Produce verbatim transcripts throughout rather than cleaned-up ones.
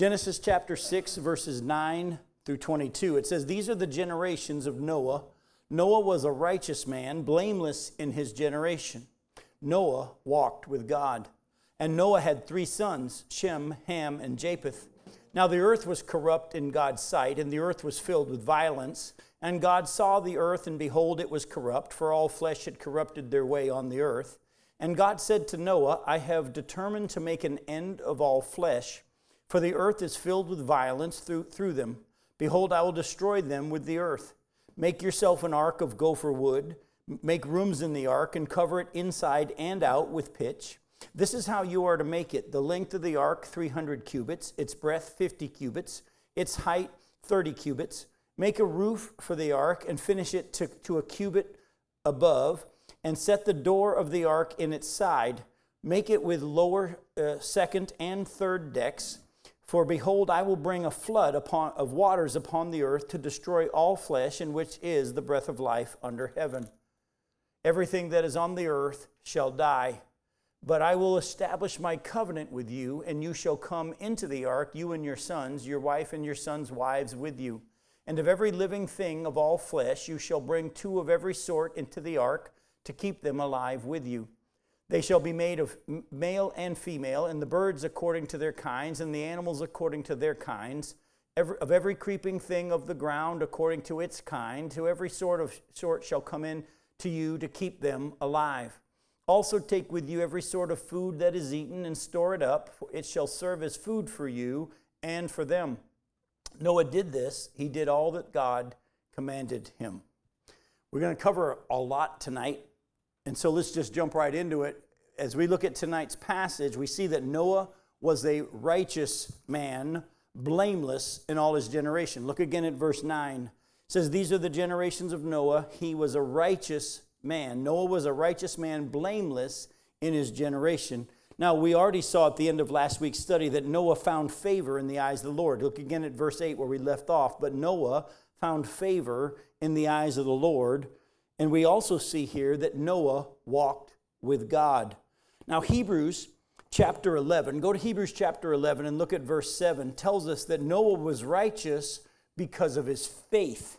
Genesis chapter six, verses nine through twenty-two. It says, "These are the generations of Noah. Noah was a righteous man, blameless in his generation. Noah walked with God. And Noah had three sons, Shem, Ham, and Japheth. Now the earth was corrupt in God's sight, and the earth was filled with violence. And God saw the earth, and behold, it was corrupt, for all flesh had corrupted their way on the earth. And God said to Noah, I have determined to make an end of all flesh, for the earth is filled with violence through, through them. Behold, I will destroy them with the earth. Make yourself an ark of gopher wood. Make rooms in the ark, and cover it inside and out with pitch. This is how you are to make it. The length of the ark, three hundred cubits, its breadth, fifty cubits, its height, thirty cubits. Make a roof for the ark, and finish it to, to a cubit above, and set the door of the ark in its side. Make it with lower, uh, second, and third decks. For behold, I will bring a flood upon, of waters upon the earth to destroy all flesh, in which is the breath of life under heaven. Everything that is on the earth shall die. But I will establish my covenant with you, and you shall come into the ark, you and your sons, your wife and your sons' wives with you. And of every living thing of all flesh you shall bring two of every sort into the ark, to keep them alive with you. They shall be made of male and female, and the birds according to their kinds, and the animals according to their kinds, every, of every creeping thing of the ground according to its kind. To every sort of sort shall come in to you to keep them alive. Also take with you every sort of food that is eaten, and store it up, for it shall serve as food for you and for them. Noah did this. He did all that God commanded him." We're going to cover a lot tonight, and so let's just jump right into it. As we look at tonight's passage, we see that Noah was a righteous man, blameless in all his generation. Look again at verse nine. It says, "These are the generations of Noah. He was a righteous man." Noah was a righteous man, blameless in his generation. Now, we already saw at the end of last week's study that Noah found favor in the eyes of the Lord. Look again at verse eight where we left off. But Noah found favor in the eyes of the Lord. And we also see here that Noah walked with God. Now, Hebrews chapter eleven, go to Hebrews chapter eleven and look at verse seven, tells us that Noah was righteous because of his faith.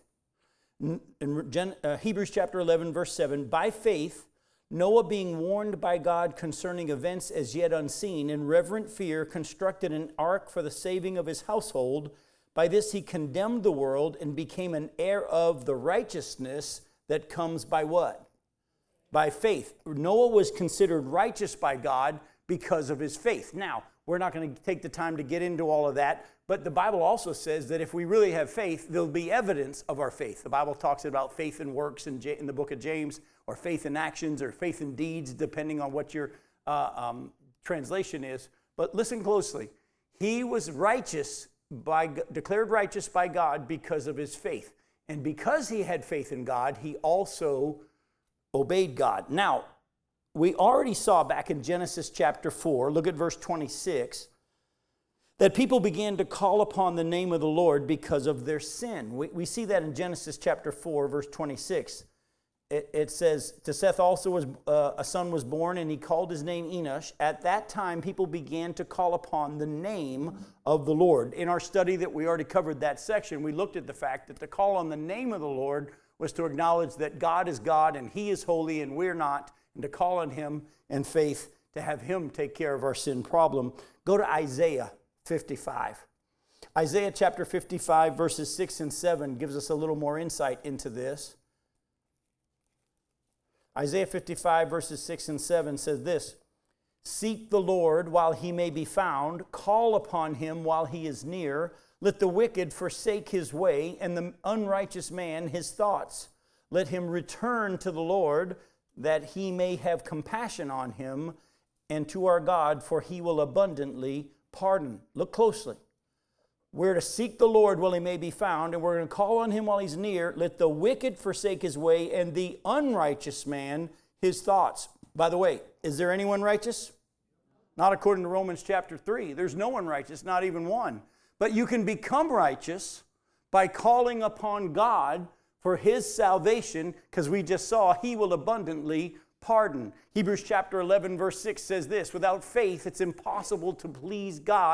In Hebrews chapter eleven, verse seven, "By faith, Noah, being warned by God concerning events as yet unseen, in reverent fear constructed an ark for the saving of his household. By this he condemned the world and became an heir of the righteousness that comes by" what? By faith. Noah was considered righteous by God because of his faith. Now, we're not going to take the time to get into all of that, but the Bible also says that if we really have faith, there'll be evidence of our faith. The Bible talks about faith in works in, J- in the book of James, or faith in actions, or faith in deeds, depending on what your uh, um, translation is. But listen closely. He was righteous, by declared righteous by God because of his faith. And because he had faith in God, he also obeyed God. Now, we already saw back in Genesis chapter four, look at verse twenty-six, that people began to call upon the name of the Lord because of their sin. We, we see that in Genesis chapter four, verse twenty-six. It, it says, "To Seth also was uh, a son was born, and he called his name Enosh. At that time, people began to call upon the name of the Lord." In our study that we already covered that section, we looked at the fact that to call on the name of the Lord was to acknowledge that God is God and he is holy and we're not, and to call on him in faith to have him take care of our sin problem. Go to Isaiah fifty-five. Isaiah chapter fifty-five, verses six and seven gives us a little more insight into this. Isaiah fifty-five, verses six and seven says this, "Seek the Lord while he may be found, call upon him while he is near. Let the wicked forsake his way, and the unrighteous man his thoughts. Let him return to the Lord, that he may have compassion on him, and to our God, for he will abundantly pardon." Look closely. We're to seek the Lord while he may be found, and we're going to call on him while he's near. Let the wicked forsake his way, and the unrighteous man his thoughts. By the way, is there anyone righteous? Not according to Romans chapter three. There's no one righteous, not even one. But you can become righteous by calling upon God for his salvation, because we just saw he will abundantly pardon. Hebrews chapter eleven, verse six says this, "Without faith, it's impossible to please God.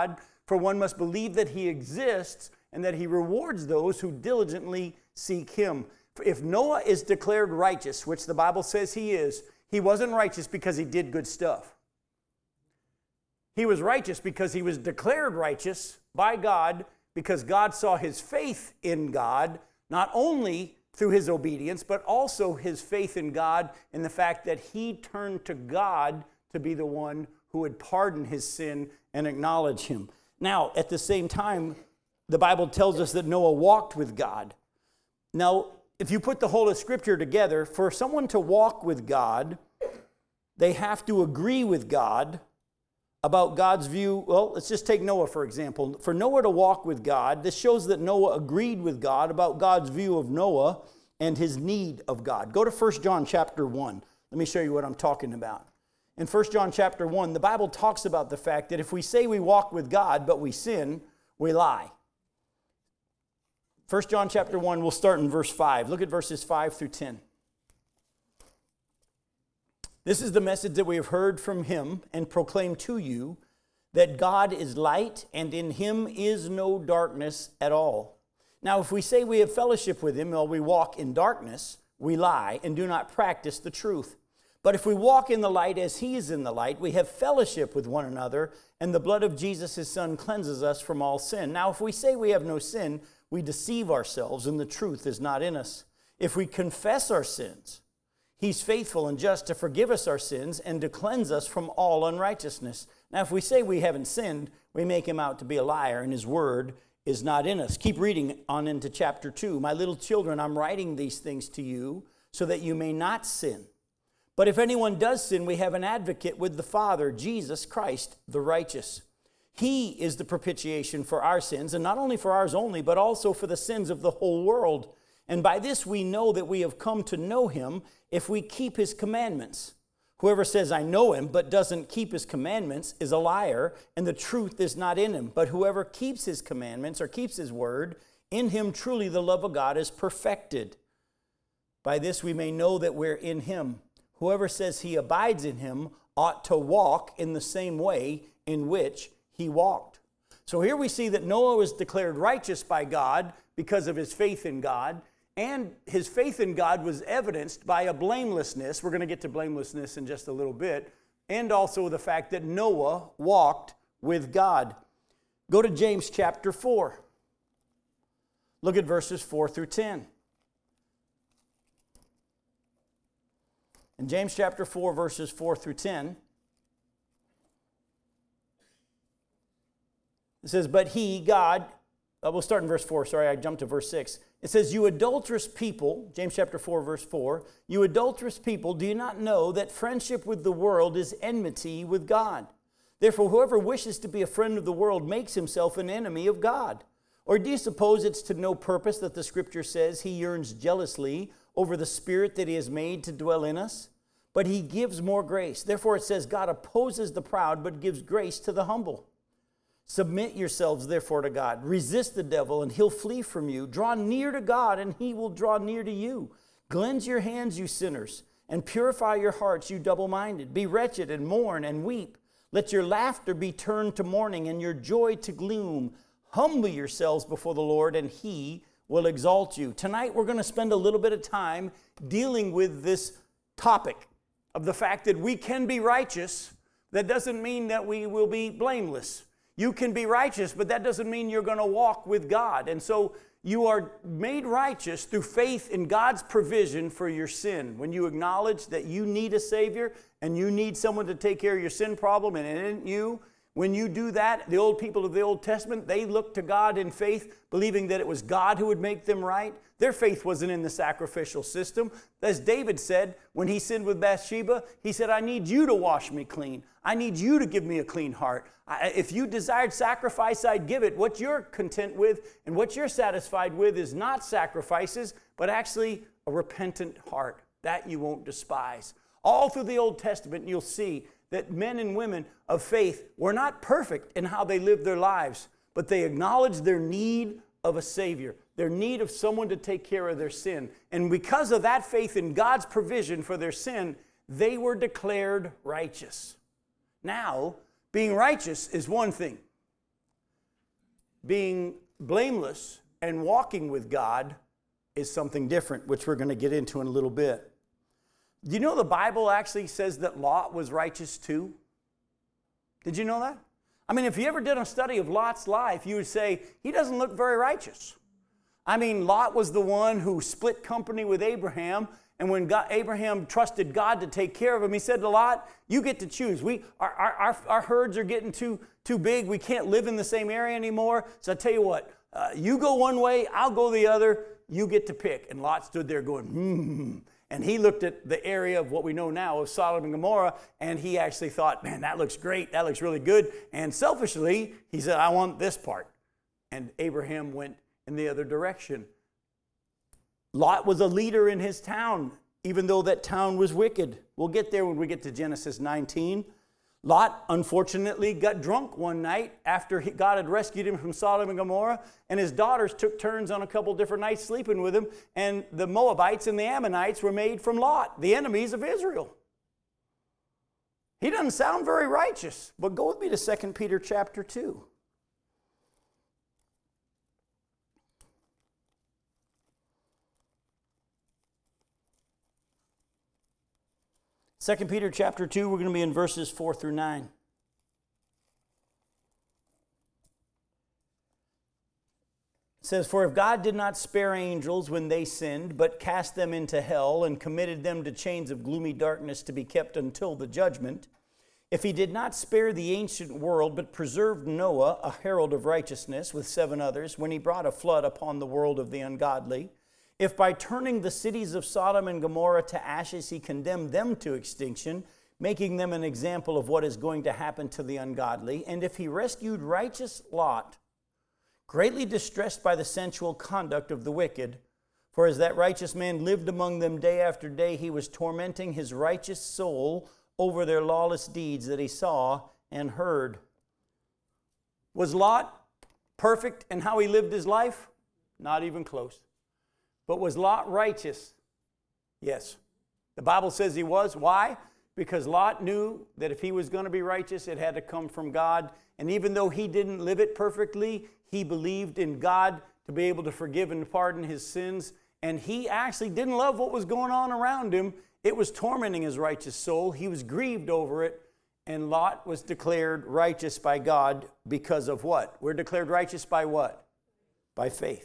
For one must believe that he exists and that he rewards those who diligently seek him. If Noah is declared righteous, which the Bible says he is, he wasn't righteous because he did good stuff. He was righteous because he was declared righteous by God, because God saw his faith in God, not only through his obedience, but also his faith in God in the fact that he turned to God to be the one who would pardon his sin and acknowledge him. Now, at the same time, the Bible tells us that Noah walked with God. Now, if you put the whole of Scripture together, for someone to walk with God, they have to agree with God about God's view. Well, let's just take Noah, for example. For Noah to walk with God, this shows that Noah agreed with God about God's view of Noah and his need of God. Go to First John chapter one. Let me show you what I'm talking about. In First John chapter one, the Bible talks about the fact that if we say we walk with God, but we sin, we lie. First John chapter one, we'll start in verse five. Look at verses five through ten. This is the message that we have heard from him and proclaim to you, that God is light and in him is no darkness at all. Now, if we say we have fellowship with him while we walk in darkness, we lie and do not practice the truth. But if we walk in the light as he is in the light, we have fellowship with one another, and the blood of Jesus, his son, cleanses us from all sin. Now, if we say we have no sin, we deceive ourselves, and the truth is not in us. If we confess our sins, he's faithful and just to forgive us our sins and to cleanse us from all unrighteousness. Now, if we say we haven't sinned, we make him out to be a liar, and his word is not in us. Keep reading on into chapter two. My little children, I'm writing these things to you so that you may not sin. But if anyone does sin, we have an advocate with the Father, Jesus Christ, the righteous. He is the propitiation for our sins, and not only for ours only, but also for the sins of the whole world. And by this we know that we have come to know him if we keep his commandments. Whoever says, I know him, but doesn't keep his commandments is a liar, and the truth is not in him. But whoever keeps his commandments or keeps his word, in him truly the love of God is perfected. By this we may know that we're in him. Whoever says he abides in him ought to walk in the same way in which he walked. So here we see that Noah was declared righteous by God because of his faith in God, and his faith in God was evidenced by a blamelessness. We're going to get to blamelessness in just a little bit, and also the fact that Noah walked with God. Go to James chapter four. Look at verses four through ten. In James chapter four, verses four through ten, it says, but he, God, uh, we'll start in verse four, sorry, I jumped to verse six. It says, you adulterous people, James chapter four, verse four, you adulterous people, do you not know that friendship with the world is enmity with God? Therefore, whoever wishes to be a friend of the world makes himself an enemy of God. Or do you suppose it's to no purpose that the Scripture says he yearns jealously over the Spirit that he has made to dwell in us? But he gives more grace. Therefore it says, God opposes the proud, but gives grace to the humble. Submit yourselves therefore to God. Resist the devil, and he'll flee from you. Draw near to God, and he will draw near to you. Cleanse your hands, you sinners, and purify your hearts, you double-minded. Be wretched and mourn and weep. Let your laughter be turned to mourning, and your joy to gloom. Humble yourselves before the Lord, and he will exalt you. Tonight we're going to spend a little bit of time dealing with this topic of the fact that we can be righteous. That doesn't mean that we will be blameless. You can be righteous, but that doesn't mean you're going to walk with God. And so you are made righteous through faith in God's provision for your sin. When you acknowledge that you need a Savior and you need someone to take care of your sin problem, and it isn't you, when you do that, the old people of the Old Testament, they looked to God in faith, believing that it was God who would make them right. Their faith wasn't in the sacrificial system. As David said, when he sinned with Bathsheba, he said, I need you to wash me clean. I need you to give me a clean heart. I, if you desired sacrifice, I'd give it. What you're content with and what you're satisfied with is not sacrifices, but actually a repentant heart. That you won't despise. All through the Old Testament, you'll see that men and women of faith were not perfect in how they lived their lives, but they acknowledged their need of a Savior, their need of someone to take care of their sin. And because of that faith in God's provision for their sin, they were declared righteous. Now, being righteous is one thing. being blameless and walking with God is something different, which we're going to get into in a little bit. Do you know the Bible actually says that Lot was righteous too? Did you know that? I mean, if you ever did a study of Lot's life, you would say, he doesn't look very righteous. I mean, Lot was the one who split company with Abraham, and when God, Abraham trusted God to take care of him, he said to Lot, you get to choose. We, our, our, our herds are getting too, too big. We can't live in the same area anymore. So I tell you what, uh, you go one way, I'll go the other. You get to pick. And Lot stood there going, hmm. And he looked at the area of what we know now of Sodom and Gomorrah, and he actually thought, man, that looks great. That looks really good. And selfishly, he said, I want this part. And Abraham went in the other direction. Lot was a leader in his town, even though that town was wicked. We'll get there when we get to Genesis nineteen. Lot, unfortunately, got drunk one night after he, God had rescued him from Sodom and Gomorrah, and his daughters took turns on a couple different nights sleeping with him, and the Moabites and the Ammonites were made from Lot, the enemies of Israel. He doesn't sound very righteous, but go with me to Second Peter chapter two. Second Peter chapter two, we're going to be in verses four through nine. It says, for if God did not spare angels when they sinned, but cast them into hell and committed them to chains of gloomy darkness to be kept until the judgment, if he did not spare the ancient world, but preserved Noah, a herald of righteousness, with seven others, when he brought a flood upon the world of the ungodly, if by turning the cities of Sodom and Gomorrah to ashes he condemned them to extinction, making them an example of what is going to happen to the ungodly, and if he rescued righteous Lot, greatly distressed by the sensual conduct of the wicked, for as that righteous man lived among them day after day, he was tormenting his righteous soul over their lawless deeds that he saw and heard. Was Lot perfect in how he lived his life? Not even close. But was Lot righteous? Yes. The Bible says he was. Why? Because Lot knew that if he was going to be righteous, it had to come from God. And even though he didn't live it perfectly, he believed in God to be able to forgive and pardon his sins. And he actually didn't love what was going on around him. It was tormenting his righteous soul. He was grieved over it. And Lot was declared righteous by God because of what? We're declared righteous by what? By faith.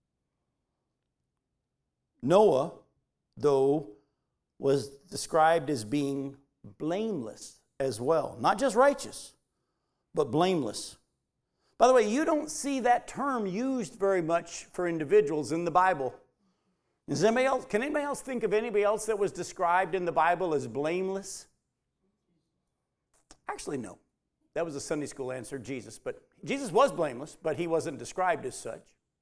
Noah, though, was described as being blameless as well. Not just righteous, but blameless. By the way, you don't see that term used very much for individuals in the Bible. Is anybody else, can anybody else think of anybody else that was described in the Bible as blameless? Actually, no. That was a Sunday school answer, Jesus. But Jesus was blameless, but he wasn't described as such.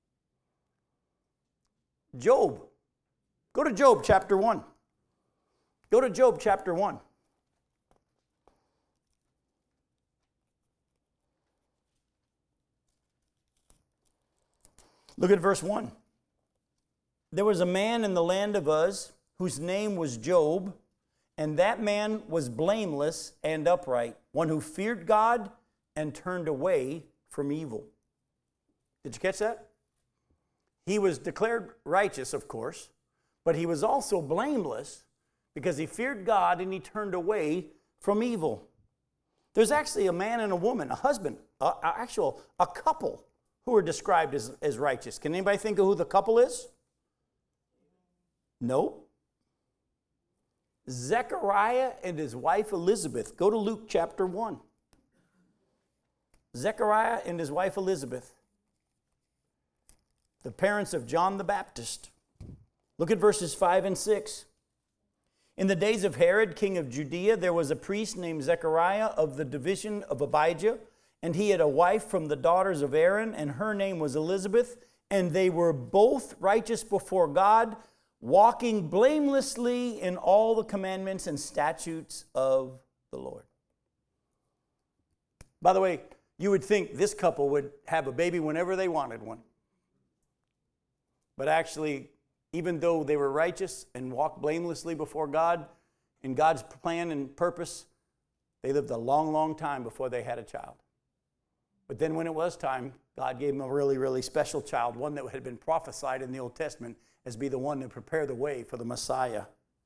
Job. Go to Job chapter one. Go to Job chapter one. Look at verse one. There was a man in the land of Uz whose name was Job, and that man was blameless and upright, one who feared God and turned away from evil. Did you catch that? He was declared righteous, of course, but he was also blameless because he feared God and he turned away from evil. There's actually a man and a woman, a husband, a, a actual, a couple who are described as, as righteous. Can anybody think of who the couple is? No. Zechariah and his wife Elizabeth. Go to Luke chapter one. Zechariah and his wife Elizabeth, the parents of John the Baptist. Look at verses five and six. In the days of Herod, king of Judea, there was a priest named Zechariah of the division of Abijah, and he had a wife from the daughters of Aaron, and her name was Elizabeth, and they were both righteous before God, walking blamelessly in all the commandments and statutes of the Lord. By the way, you would think this couple would have a baby whenever they wanted one. But actually, even though they were righteous and walked blamelessly before God, in God's plan and purpose, they lived a long, long time before they had a child. But then when it was time, God gave him a really, really special child, one that had been prophesied in the Old Testament as be the one to prepare the way for the Messiah.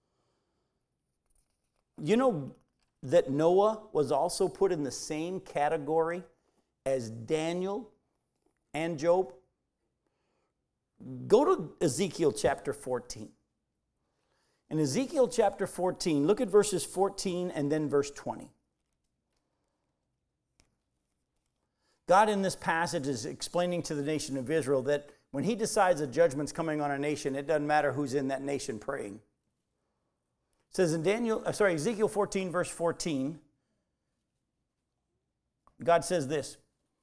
You know that Noah was also put in the same category as Daniel and Job? Go to Ezekiel chapter fourteen. In Ezekiel chapter fourteen, look at verses fourteen and then verse twenty. God in this passage is explaining to the nation of Israel that when he decides a judgment's coming on a nation, it doesn't matter who's in that nation praying. It says in Daniel, uh, sorry, Ezekiel fourteen, verse fourteen, God says this.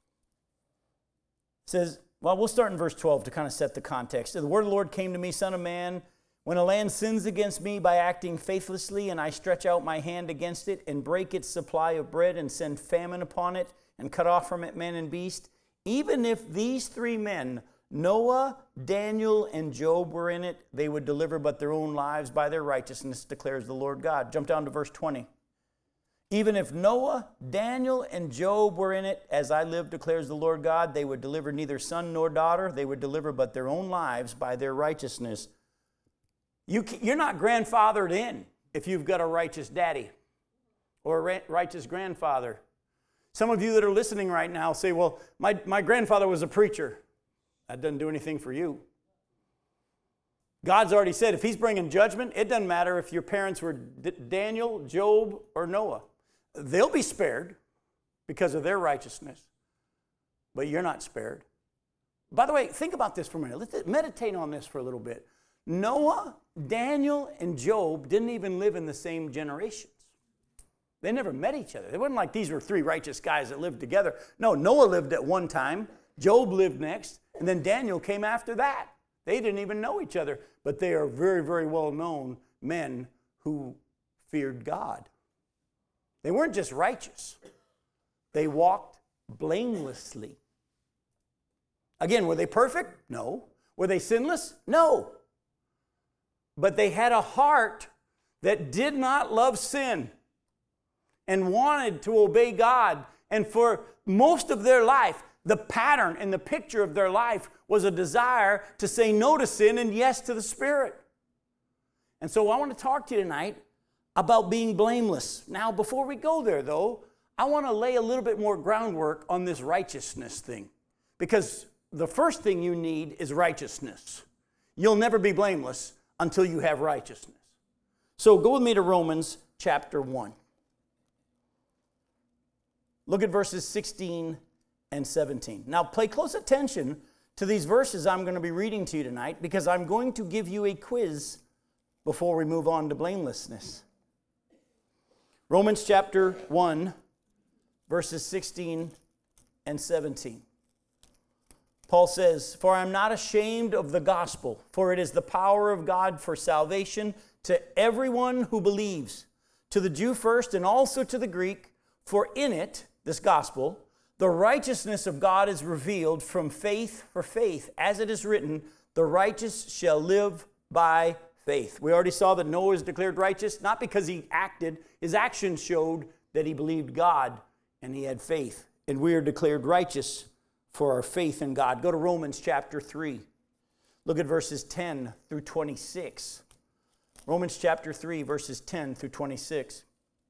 It says, well, we'll start in verse twelve to kind of set the context. The word of the Lord came to me, son of man, when a land sins against me by acting faithlessly, and I stretch out my hand against it and break its supply of bread and send famine upon it and cut off from it man and beast, even if these three men, Noah, Daniel, and Job were in it, they would deliver but their own lives by their righteousness, declares the Lord God. Jump down to verse twenty. Even if Noah, Daniel, and Job were in it, as I live, declares the Lord God, they would deliver neither son nor daughter. They would deliver but their own lives by their righteousness. You, you're not grandfathered in if you've got a righteous daddy or a righteous grandfather. Some of you that are listening right now say, well, my, my grandfather was a preacher. That doesn't do anything for you. God's already said if he's bringing judgment, it doesn't matter if your parents were D- Daniel, Job, or Noah. They'll be spared because of their righteousness, but you're not spared. By the way, think about this for a minute. Let's meditate on this for a little bit. Noah, Daniel, and Job didn't even live in the same generations. They never met each other. It wasn't like these were three righteous guys that lived together. No, Noah lived at one time, Job lived next, and then Daniel came after that. They didn't even know each other, but they are very, very well-known men who feared God. They weren't just righteous. They walked blamelessly. Again, were they perfect? No. Were they sinless? No. But they had a heart that did not love sin and wanted to obey God. And for most of their life, the pattern and the picture of their life was a desire to say no to sin and yes to the Spirit. And so I want to talk to you tonight about being blameless. Now, before we go there, though, I want to lay a little bit more groundwork on this righteousness thing. Because the first thing you need is righteousness. You'll never be blameless until you have righteousness. So go with me to Romans chapter one. Look at verses sixteen and seventeen. Now, pay close attention to these verses I'm going to be reading to you tonight, because I'm going to give you a quiz before we move on to blamelessness. Romans chapter one, verses sixteen and seventeen. Paul says, "For I am not ashamed of the gospel, for it is the power of God for salvation to everyone who believes, to the Jew first and also to the Greek. For in it," this gospel, "the righteousness of God is revealed from faith for faith. As it is written, the righteous shall live by faith." We already saw that Noah is declared righteous, not because he acted. His actions showed that he believed God and he had faith. And we are declared righteous for our faith in God. Go to Romans chapter three. Look at verses ten through twenty-six. Romans chapter three, verses ten through twenty-six.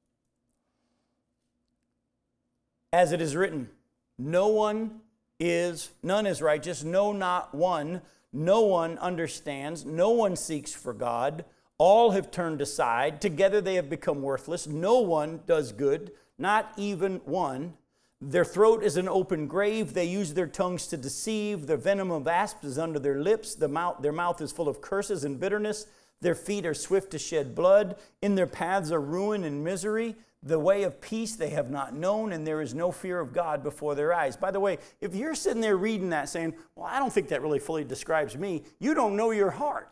As it is written, no one is, none is righteous, no, not one. No one understands, no one seeks for God. All have turned aside, together they have become worthless. No one does good, not even one. Their throat is an open grave. They use their tongues to deceive. The venom of asps is under their lips. The mouth, their mouth is full of curses and bitterness. Their feet are swift to shed blood. In their paths are ruin and misery. The way of peace they have not known, and there is no fear of God before their eyes. By the way, if you're sitting there reading that saying, well, I don't think that really fully describes me, you don't know your heart.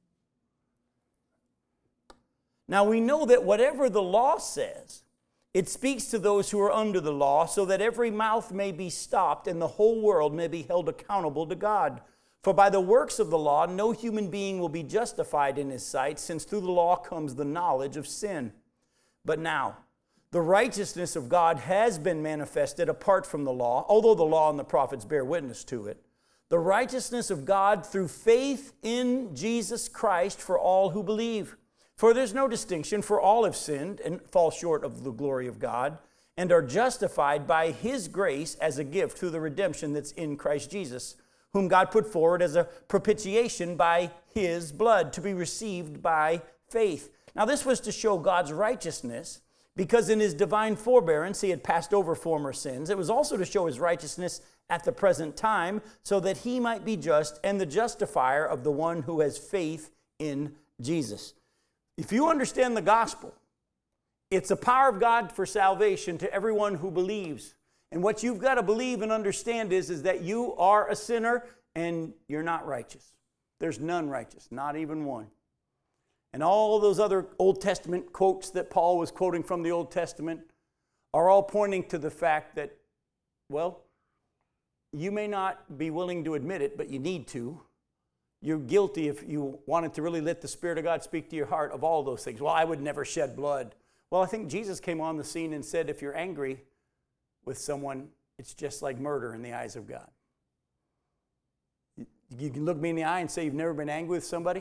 Now, we know that whatever the law says, it speaks to those who are under the law, so that every mouth may be stopped and the whole world may be held accountable to God. For by the works of the law, no human being will be justified in his sight, since through the law comes the knowledge of sin. But now, The righteousness of God has been manifested apart from the law, although the law and the prophets bear witness to it. The righteousness of God through faith in Jesus Christ for all who believe. For there's no distinction, for all have sinned and fall short of the glory of God, and are justified by His grace as a gift through the redemption that's in Christ Jesus, whom God put forward as a propitiation by His blood to be received by faith. Now this was to show God's righteousness, because in His divine forbearance He had passed over former sins. It was also to show His righteousness at the present time, so that He might be just and the justifier of the one who has faith in Jesus. If you understand the gospel, it's the power of God for salvation to everyone who believes. And what you've got to believe and understand is, is that you are a sinner and you're not righteous. There's none righteous, not even one. And all those other Old Testament quotes that Paul was quoting from the Old Testament are all pointing to the fact that, well, you may not be willing to admit it, but you need to. You're guilty if you wanted to really let the Spirit of God speak to your heart of all those things. Well, I would never shed blood. Well, I think Jesus came on the scene and said, if you're angry with someone, it's just like murder in the eyes of God. You can look me in the eye and say you've never been angry with somebody?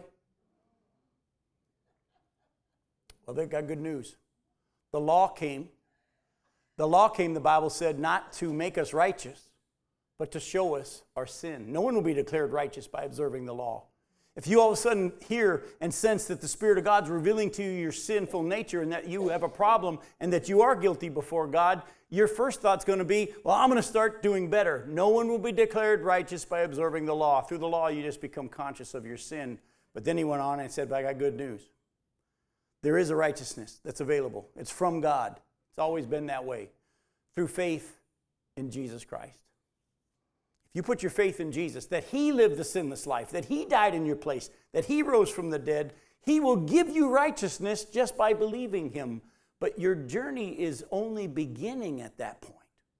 Well, they've got good news. The law came. The law came, the Bible said, not to make us righteous, but to show us our sin. No one will be declared righteous by observing the law. If you all of a sudden hear and sense that the Spirit of God's revealing to you your sinful nature and that you have a problem and that you are guilty before God, your first thought's going to be, well, I'm going to start doing better. No one will be declared righteous by observing the law. Through the law, you just become conscious of your sin. But then he went on and said, but I got good news. There is a righteousness that's available. It's from God. It's always been that way. Through faith in Jesus Christ. You put your faith in Jesus, that He lived the sinless life, that He died in your place, that He rose from the dead, He will give you righteousness just by believing Him. But your journey is only beginning at that point.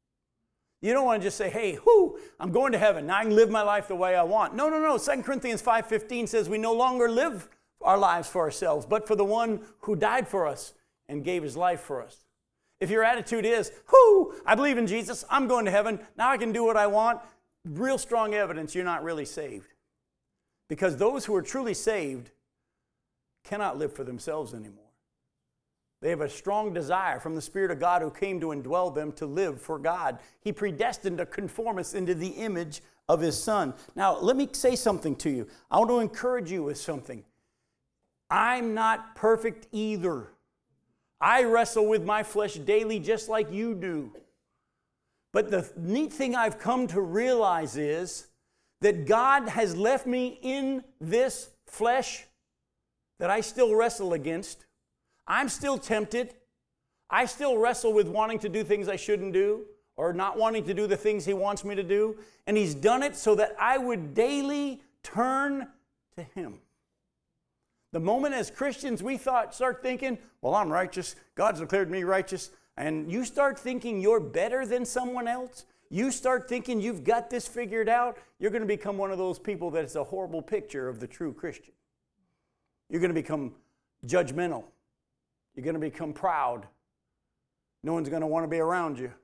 You don't want to just say, hey, whoo, I'm going to heaven. Now I can live my life the way I want. No, no, no. Second Corinthians five fifteen says we no longer live our lives for ourselves, but for the one who died for us and gave His life for us. If your attitude is, whoo, I believe in Jesus, I'm going to heaven, now I can do what I want, real strong evidence you're not really saved. Because those who are truly saved cannot live for themselves anymore. They have a strong desire from the Spirit of God who came to indwell them to live for God. He predestined to conform us into the image of His Son. Now, let me say something to you. I want to encourage you with something. I'm not perfect either. I wrestle with my flesh daily just like you do. But the neat thing I've come to realize is that God has left me in this flesh that I still wrestle against. I'm still tempted. I still wrestle with wanting to do things I shouldn't do or not wanting to do the things He wants me to do. And He's done it so that I would daily turn to Him. The moment as Christians we thought, start thinking, well, I'm righteous. God's declared me righteous. And you start thinking you're better than someone else, you start thinking you've got this figured out, you're going to become one of those people that is a horrible picture of the true Christian. You're going to become judgmental. You're going to become proud. No one's going to want to be around you.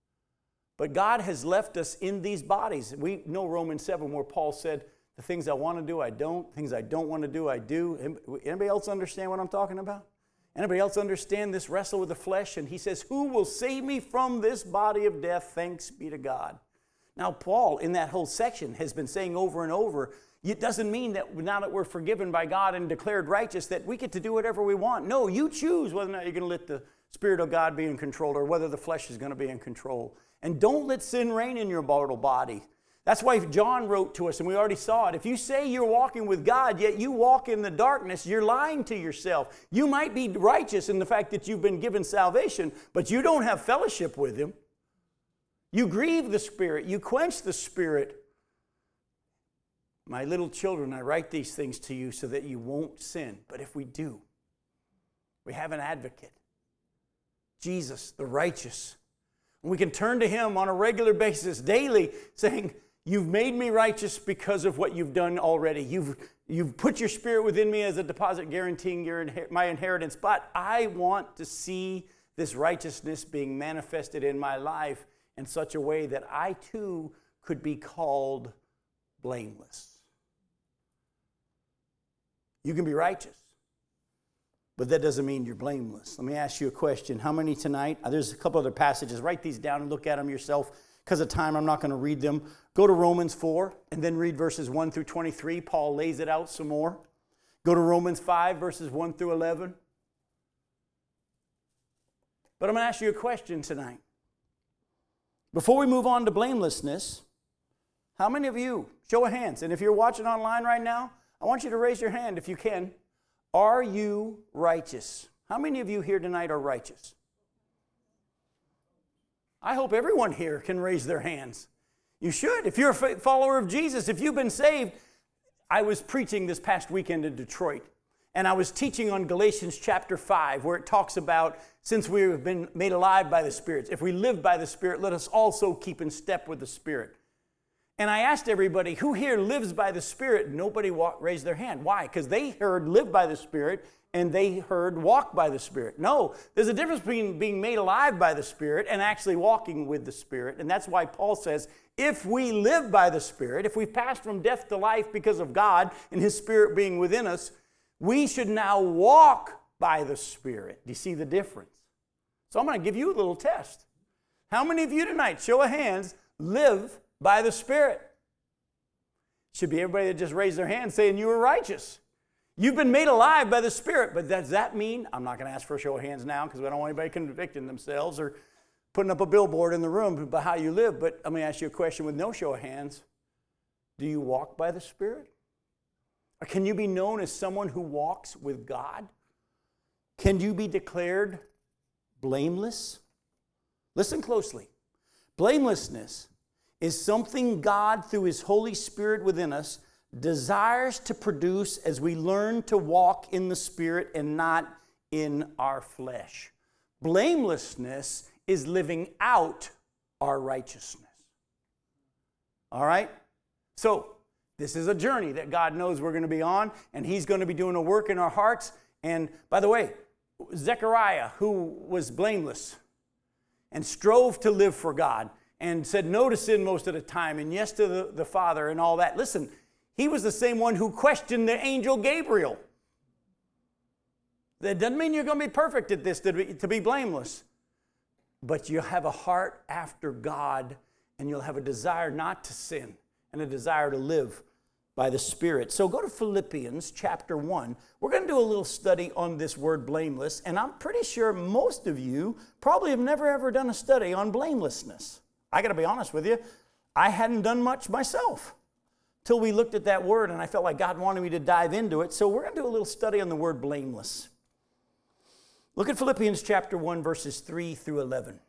But God has left us in these bodies. We know Romans seven where Paul said, the things I want to do, I don't. Things I don't want to do, I do. Anybody else understand what I'm talking about? Anybody else understand this wrestle with the flesh? And he says, who will save me from this body of death? Thanks be to God. Now, Paul, in that whole section, has been saying over and over, it doesn't mean that now that we're forgiven by God and declared righteous, that we get to do whatever we want. No, you choose whether or not you're going to let the Spirit of God be in control or whether the flesh is going to be in control. And don't let sin reign in your mortal body. That's why John wrote to us, and we already saw it. If you say you're walking with God, yet you walk in the darkness, you're lying to yourself. You might be righteous in the fact that you've been given salvation, but you don't have fellowship with Him. You grieve the Spirit. You quench the Spirit. My little children, I write these things to you so that you won't sin. But if we do, we have an advocate, Jesus, the righteous. And we can turn to Him on a regular basis, daily, saying, you've made me righteous because of what you've done already. You've, you've put your Spirit within me as a deposit guaranteeing your, my inheritance. But I want to see this righteousness being manifested in my life in such a way that I too could be called blameless. You can be righteous, but that doesn't mean you're blameless. Let me ask you a question. How many tonight? There's a couple other passages. Write these down and look at them yourself. Because of time, I'm not going to read them. Go to Romans four and then read verses one through twenty-three. Paul lays it out some more. Go to Romans five, verses one through eleven. But I'm going to ask you a question tonight. Before we move on to blamelessness, how many of you, show of hands, and if you're watching online right now, I want you to raise your hand if you can. Are you righteous? How many of you here tonight are righteous? I hope everyone here can raise their hands. You should. If you're a follower of Jesus, if you've been saved. I was preaching this past weekend in Detroit, and I was teaching on Galatians chapter five, where it talks about, since we have been made alive by the Spirit, if we live by the Spirit, let us also keep in step with the Spirit. And I asked everybody, who here lives by the Spirit? Nobody walk, raised their hand. Why? Because they heard live by the Spirit, and they heard walk by the Spirit. No, there's a difference between being made alive by the Spirit and actually walking with the Spirit. And that's why Paul says, if we live by the Spirit, if we've passed from death to life because of God and His Spirit being within us, we should now walk by the Spirit. Do you see the difference? So I'm going to give you a little test. How many of you tonight, show of hands, live by the Spirit? Should be everybody that just raised their hand saying you were righteous. You've been made alive by the Spirit, but does that mean, I'm not going to ask for a show of hands now because we don't want anybody convicting themselves or putting up a billboard in the room about how you live, but I'm going to ask you a question with no show of hands. Do you walk by the Spirit? Or can you be known as someone who walks with God? Can you be declared blameless? Listen closely. Blamelessness is something God, through His Holy Spirit within us, desires to produce as we learn to walk in the Spirit and not in our flesh. Blamelessness is living out our righteousness. All right? So, this is a journey that God knows we're going to be on, and He's going to be doing a work in our hearts. And by the way, Zechariah, who was blameless and strove to live for God and said no to sin most of the time and yes to the, the Father and all that. Listen, he was the same one who questioned the angel Gabriel. That doesn't mean you're going to be perfect at this, to be, to be blameless. But you have a heart after God, and you'll have a desire not to sin and a desire to live by the Spirit. So go to Philippians chapter one. We're going to do a little study on this word blameless, and I'm pretty sure most of you probably have never ever done a study on blamelessness. I got to be honest with you, I hadn't done much myself till we looked at that word, and I felt like God wanted me to dive into it. So we're going to do a little study on the word blameless. Look at Philippians chapter one, verses three through eleven.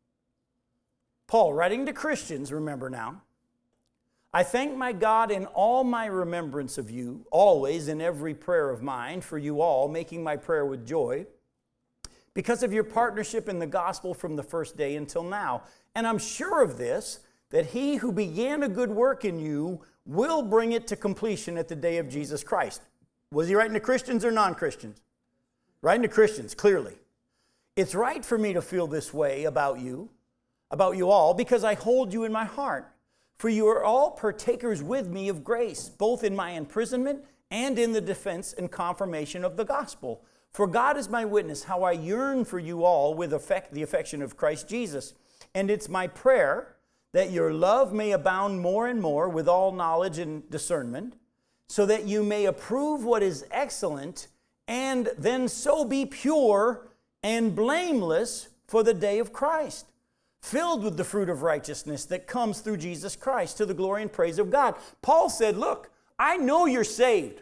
Paul, writing to Christians, remember now, I thank my God in all my remembrance of you, always in every prayer of mine, for you all, making my prayer with joy, because of your partnership in the gospel from the first day until now. And I'm sure of this, that he who began a good work in you will bring it to completion at the day of Jesus Christ. Was he writing to Christians or non-Christians? Writing to Christians, clearly. It's right for me to feel this way about you, about you all, because I hold you in my heart. For you are all partakers with me of grace, both in my imprisonment and in the defense and confirmation of the gospel. For God is my witness, how I yearn for you all with affect, the affection of Christ Jesus. And it's my prayer that your love may abound more and more with all knowledge and discernment, so that you may approve what is excellent, and then so be pure and blameless for the day of Christ, filled with the fruit of righteousness that comes through Jesus Christ, to the glory and praise of God. Paul said, look, I know you're saved.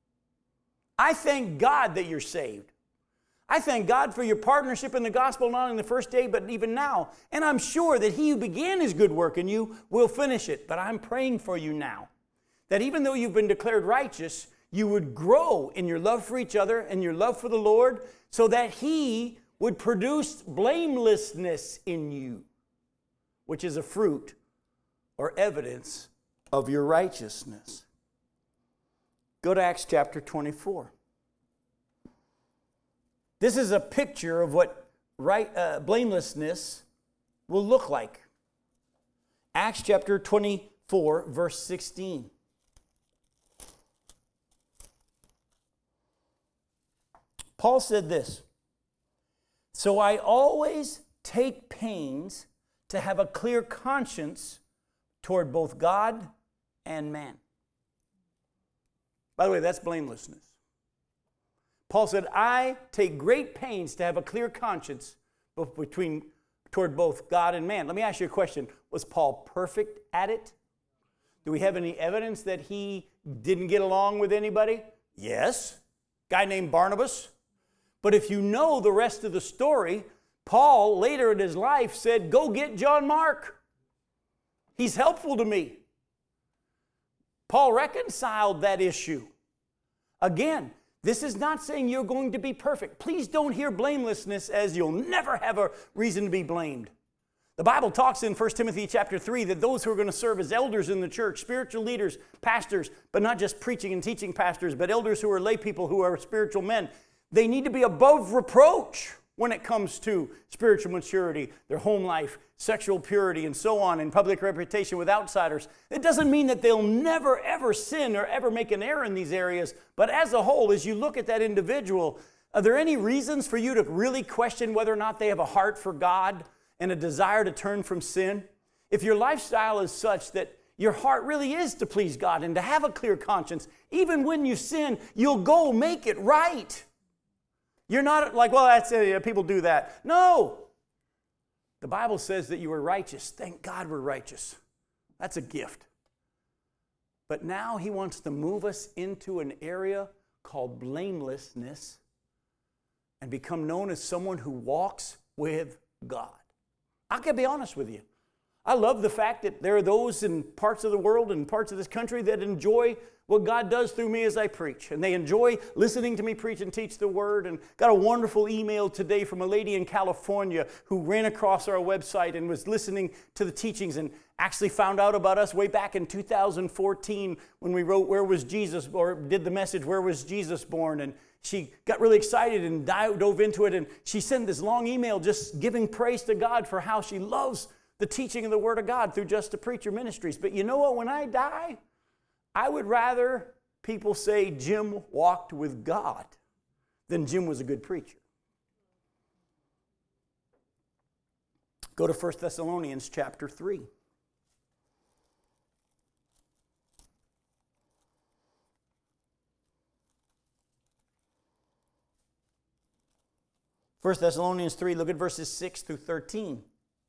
I thank God that you're saved. I thank God for your partnership in the gospel, not only in the first day, but even now. And I'm sure that he who began his good work in you will finish it. But I'm praying for you now, that even though you've been declared righteous, you would grow in your love for each other and your love for the Lord, so that he would produce blamelessness in you, which is a fruit or evidence of your righteousness. Go to Acts chapter twenty-four. This is a picture of what right uh, blamelessness will look like. Acts chapter twenty-four, verse sixteen. Paul said this, "So I always take pains to have a clear conscience toward both God and man." By the way, that's blamelessness. Paul said, I take great pains to have a clear conscience between, toward both God and man. Let me ask you a question. Was Paul perfect at it? Do we have any evidence that he didn't get along with anybody? Yes. Guy named Barnabas. But if you know the rest of the story, Paul, later in his life, said, go get John Mark. He's helpful to me. Paul reconciled that issue. Again, this is not saying you're going to be perfect. Please don't hear blamelessness as you'll never have a reason to be blamed. The Bible talks in First Timothy chapter three that those who are going to serve as elders in the church, spiritual leaders, pastors, but not just preaching and teaching pastors, but elders who are lay people who are spiritual men, they need to be above reproach when it comes to spiritual maturity, their home life, sexual purity, and so on, and public reputation with outsiders. It doesn't mean that they'll never, ever sin or ever make an error in these areas. But as a whole, as you look at that individual, are there any reasons for you to really question whether or not they have a heart for God and a desire to turn from sin? If your lifestyle is such that your heart really is to please God and to have a clear conscience, even when you sin, you'll go make it right. You're not like, well, that's uh, people do that. No. The Bible says that you were righteous. Thank God we're righteous. That's a gift. But now he wants to move us into an area called blamelessness and become known as someone who walks with God. I can be honest with you. I love the fact that there are those in parts of the world and parts of this country that enjoy what God does through me as I preach. And they enjoy listening to me preach and teach the Word. And got a wonderful email today from a lady in California who ran across our website and was listening to the teachings and actually found out about us way back in two thousand fourteen when we wrote Where Was Jesus, or did the message, Where Was Jesus Born? And she got really excited and dove into it. And she sent this long email just giving praise to God for how she loves the teaching of the Word of God through Just a Preacher Ministries. But you know what? When I die, I would rather people say Jim walked with God than Jim was a good preacher. Go to First Thessalonians chapter three. First Thessalonians three, look at verses six through thirteen.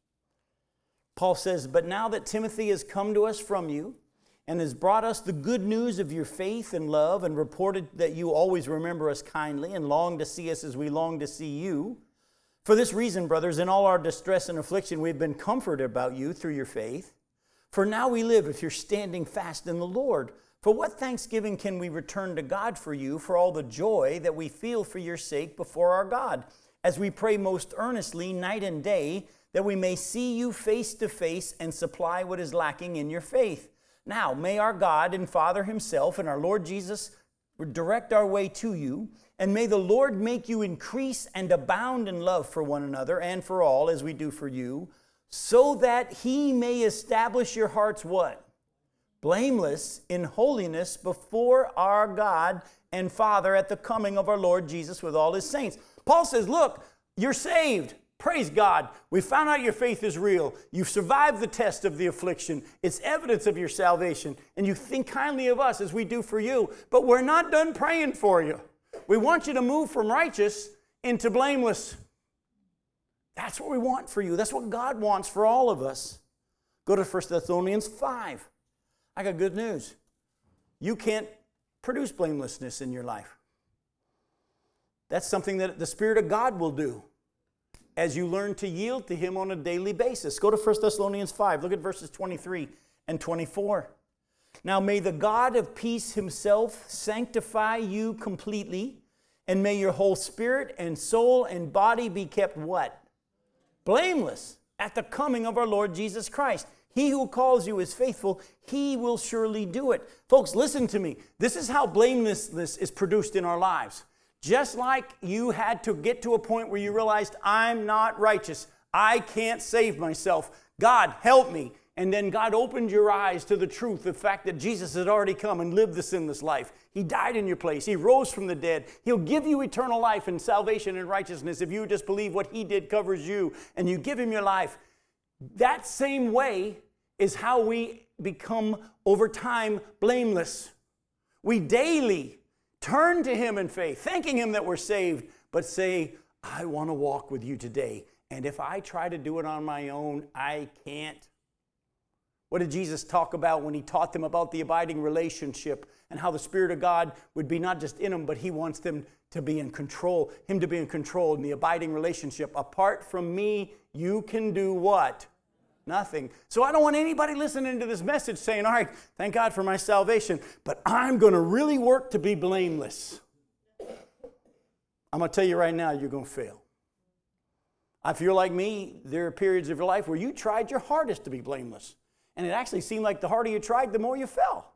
Paul says, "But now that Timothy has come to us from you, and has brought us the good news of your faith and love, and reported that you always remember us kindly and long to see us as we long to see you. For this reason, brothers, in all our distress and affliction, we have been comforted about you through your faith. For now we live if you're standing fast in the Lord. For what thanksgiving can we return to God for you for all the joy that we feel for your sake before our God, as we pray most earnestly night and day that we may see you face to face and supply what is lacking in your faith. Now, may our God and Father himself and our Lord Jesus direct our way to you, and may the Lord make you increase and abound in love for one another and for all, as we do for you, so that he may establish your hearts what? Blameless in holiness before our God and Father at the coming of our Lord Jesus with all his saints." Paul says, look, you're saved. Praise God. We found out your faith is real. You've survived the test of the affliction. It's evidence of your salvation. And you think kindly of us as we do for you. But we're not done praying for you. We want you to move from righteous into blameless. That's what we want for you. That's what God wants for all of us. Go to First Thessalonians five. I got good news. You can't produce blamelessness in your life. That's something that the Spirit of God will do as you learn to yield to him on a daily basis. Go to First Thessalonians five. Look at verses twenty-three and twenty-four. "Now may the God of peace himself sanctify you completely, and may your whole spirit and soul and body be kept" what? "Blameless at the coming of our Lord Jesus Christ. He who calls you is faithful. He will surely do it." Folks, listen to me. This is how blamelessness is produced in our lives. Just like you had to get to a point where you realized, I'm not righteous. I can't save myself. God, help me. And then God opened your eyes to the truth, the fact that Jesus had already come and lived the sinless life. He died in your place. He rose from the dead. He'll give you eternal life and salvation and righteousness if you just believe what He did covers you and you give Him your life. That same way is how we become, over time, blameless. We daily turn to Him in faith, thanking Him that we're saved, but say, I want to walk with you today. And if I try to do it on my own, I can't. What did Jesus talk about when He taught them about the abiding relationship and how the Spirit of God would be not just in them, but He wants them to be in control, Him to be in control in the abiding relationship. Apart from me, you can do what? Nothing. So I don't want anybody listening to this message saying, all right, thank God for my salvation, but I'm going to really work to be blameless. I'm going to tell you right now, you're going to fail. If you're like me, there are periods of your life where you tried your hardest to be blameless. And it actually seemed like the harder you tried, the more you fell.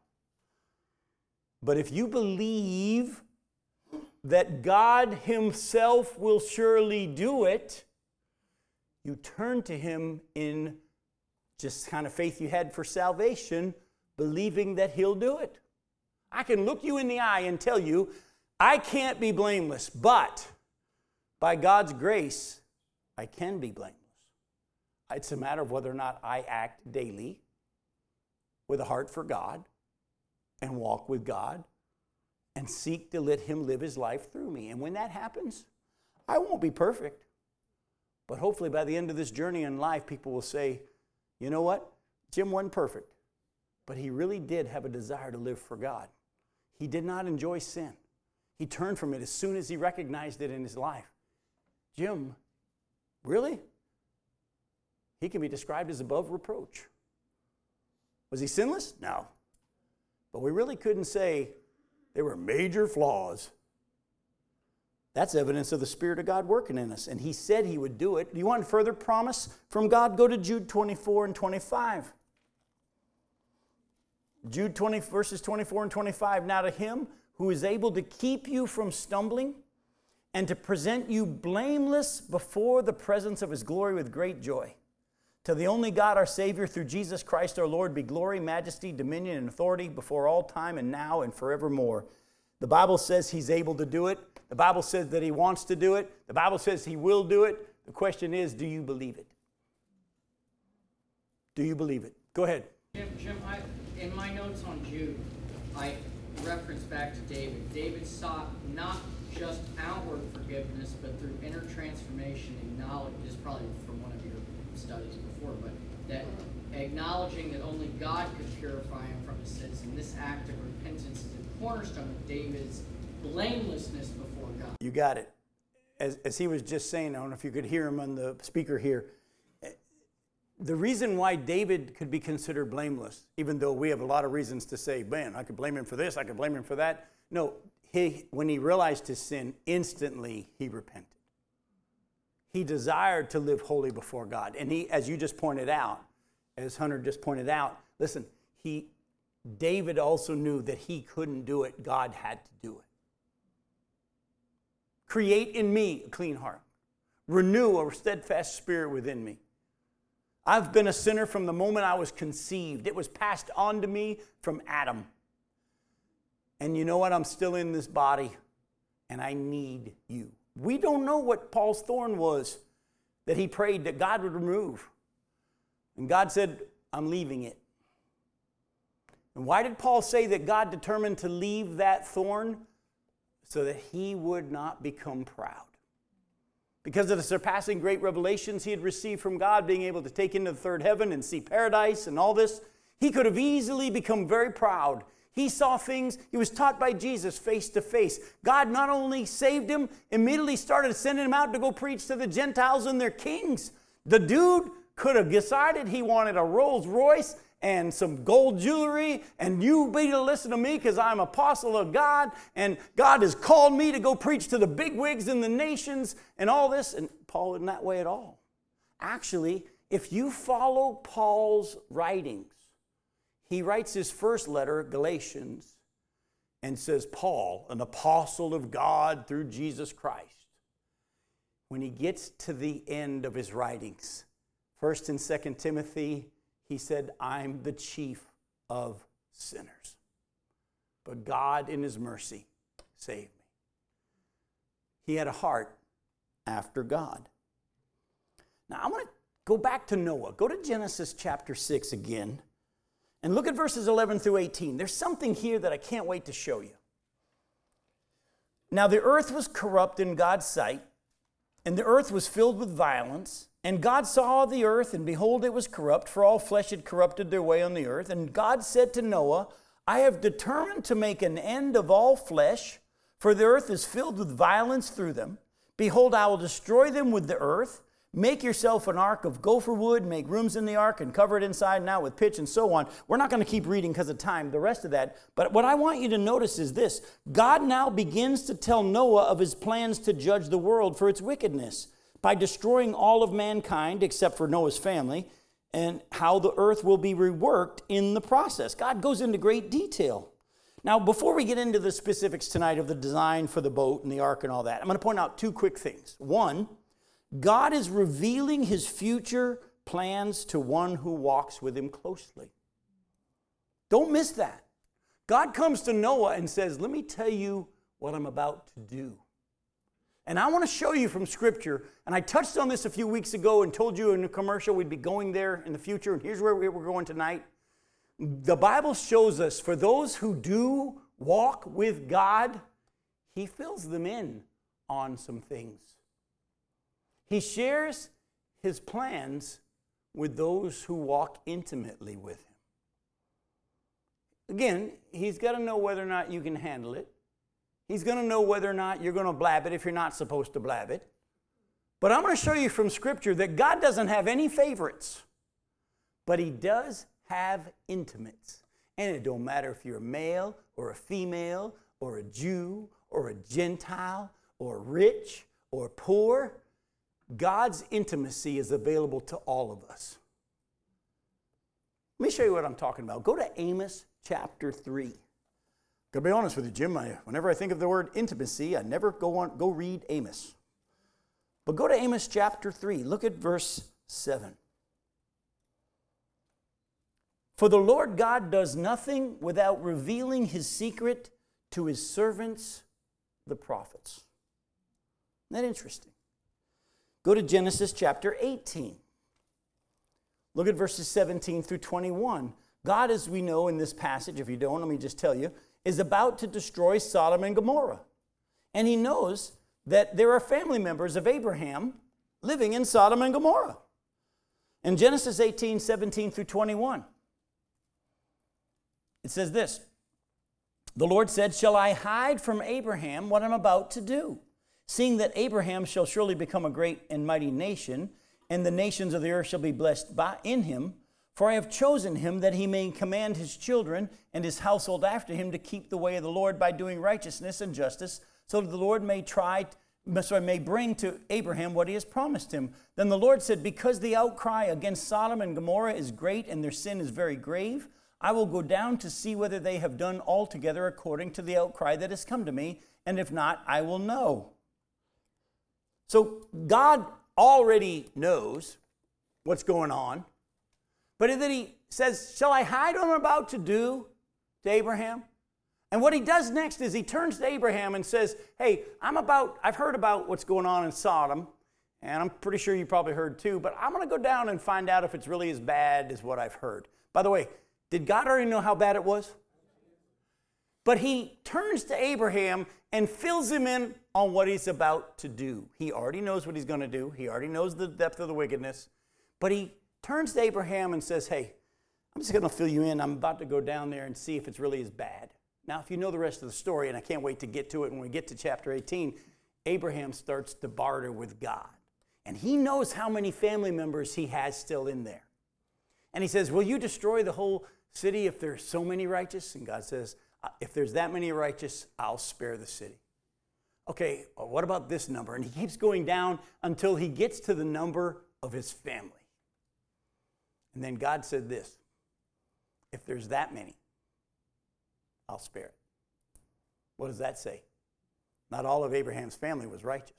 But if you believe that God Himself will surely do it, you turn to Him in just kind of faith you had for salvation, believing that He'll do it. I can look you in the eye and tell you, I can't be blameless, but by God's grace, I can be blameless. It's a matter of whether or not I act daily with a heart for God and walk with God and seek to let Him live His life through me. And when that happens, I won't be perfect. But hopefully by the end of this journey in life, people will say, you know what? Jim wasn't perfect, but he really did have a desire to live for God. He did not enjoy sin. He turned from it as soon as he recognized it in his life. Jim, really? He can be described as above reproach. Was he sinless? No. But we really couldn't say there were major flaws. That's evidence of the Spirit of God working in us. And He said He would do it. Do you want further promise from God? Go to Jude twenty-four and twenty-five. Jude twenty, verses twenty-four and twenty-five. Now to Him who is able to keep you from stumbling and to present you blameless before the presence of His glory with great joy. To the only God, our Savior, through Jesus Christ our Lord, be glory, majesty, dominion, and authority before all time and now and forevermore. The Bible says He's able to do it. The Bible says that He wants to do it. The Bible says He will do it. The question is, do you believe it? Do you believe it? Go ahead. Jim, Jim I, in my notes on Jude, I reference back to David. David sought not just outward forgiveness, but through inner transformation and knowledge. This is probably from one of your studies before, but that acknowledging that only God could purify him from his sins, and this act of repentance is the cornerstone of David's blamelessness before God. You got it. As, as he was just saying, I don't know if you could hear him on the speaker here. The reason why David could be considered blameless, even though we have a lot of reasons to say, man, I could blame him for this, I could blame him for that. No, he, when he realized his sin, instantly he repented. He desired to live holy before God. And he, as you just pointed out, as Hunter just pointed out, listen, he, David also knew that he couldn't do it. God had to do it. Create in me a clean heart. Renew a steadfast spirit within me. I've been a sinner from the moment I was conceived. It was passed on to me from Adam. And you know what? I'm still in this body, and I need you. We don't know what Paul's thorn was that he prayed that God would remove. And God said, I'm leaving it. And why did Paul say that God determined to leave that thorn? So that he would not become proud. Because of the surpassing great revelations he had received from God, being able to take into the third heaven and see paradise and all this, he could have easily become very proud. He saw things, he was taught by Jesus face to face. God not only saved him, immediately started sending him out to go preach to the Gentiles and their kings. The dude could have decided he wanted a Rolls Royce and some gold jewelry, and you be to listen to me because I'm apostle of God, and God has called me to go preach to the bigwigs in the nations and all this. And Paul isn't that way at all. Actually, if you follow Paul's writings, he writes his first letter, Galatians, and says, Paul, an apostle of God through Jesus Christ, when he gets to the end of his writings, First and Second Timothy, he said, I'm the chief of sinners. But God in his mercy saved me. He had a heart after God. Now I want to go back to Noah. Go to Genesis chapter six again and look at verses eleven through eighteen. There's something here that I can't wait to show you. Now the earth was corrupt in God's sight, and the earth was filled with violence. And God saw the earth, and behold, it was corrupt, for all flesh had corrupted their way on the earth. And God said to Noah, I have determined to make an end of all flesh, for the earth is filled with violence through them. Behold, I will destroy them with the earth. Make yourself an ark of gopher wood, make rooms in the ark, and cover it inside and out with pitch, and so on. We're not going to keep reading because of time, the rest of that. But what I want you to notice is this. God now begins to tell Noah of his plans to judge the world for its wickedness by destroying all of mankind except for Noah's family, and how the earth will be reworked in the process. God goes into great detail. Now, before we get into the specifics tonight of the design for the boat and the ark and all that, I'm going to point out two quick things. One, God is revealing his future plans to one who walks with him closely. Don't miss that. God comes to Noah and says, let me tell you what I'm about to do. And I want to show you from Scripture, and I touched on this a few weeks ago and told you in a commercial we'd be going there in the future, and here's where we're going tonight. The Bible shows us for those who do walk with God, he fills them in on some things. He shares his plans with those who walk intimately with him. Again, he's got to know whether or not you can handle it. He's going to know whether or not you're going to blab it if you're not supposed to blab it. But I'm going to show you from Scripture that God doesn't have any favorites, but he does have intimates. And it don't matter if you're a male or a female or a Jew or a Gentile or rich or poor. God's intimacy is available to all of us. Let me show you what I'm talking about. Go to Amos chapter three. I'll be honest with you, Jim. I, whenever I think of the word intimacy, I never go on go read Amos. But go to Amos chapter three. Look at verse seven. For the Lord God does nothing without revealing his secret to his servants, the prophets. Isn't that interesting? Go to Genesis chapter eighteen. Look at verses seventeen through twenty-one. God, as we know in this passage, if you don't, let me just tell you, is about to destroy Sodom and Gomorrah. And he knows that there are family members of Abraham living in Sodom and Gomorrah. In Genesis eighteen, seventeen through twenty-one, it says this, the Lord said, shall I hide from Abraham what I'm about to do? Seeing that Abraham shall surely become a great and mighty nation, and the nations of the earth shall be blessed by, in him. For I have chosen him that he may command his children and his household after him to keep the way of the Lord by doing righteousness and justice, so that the Lord may try, sorry, may bring to Abraham what he has promised him. Then the Lord said, because the outcry against Sodom and Gomorrah is great and their sin is very grave, I will go down to see whether they have done altogether according to the outcry that has come to me, and if not, I will know. So God already knows what's going on. But then he says, shall I hide what I'm about to do to Abraham? And what he does next is he turns to Abraham and says, hey, I'm about, I've heard about what's going on in Sodom, and I'm pretty sure you probably heard too, but I'm going to go down and find out if it's really as bad as what I've heard. By the way, did God already know how bad it was? But he turns to Abraham and fills him in on what he's about to do. He already knows what he's going to do. He already knows the depth of the wickedness. But he turns to Abraham and says, hey, I'm just going to fill you in. I'm about to go down there and see if it's really as bad. Now, if you know the rest of the story, and I can't wait to get to it when we get to chapter eighteen, Abraham starts to barter with God. And he knows how many family members he has still in there. And he says, will you destroy the whole city if there's so many righteous? And God says, if there's that many righteous, I'll spare the city. Okay, well, what about this number? And he keeps going down until he gets to the number of his family. And then God said this, if there's that many, I'll spare it. What does that say? Not all of Abraham's family was righteous.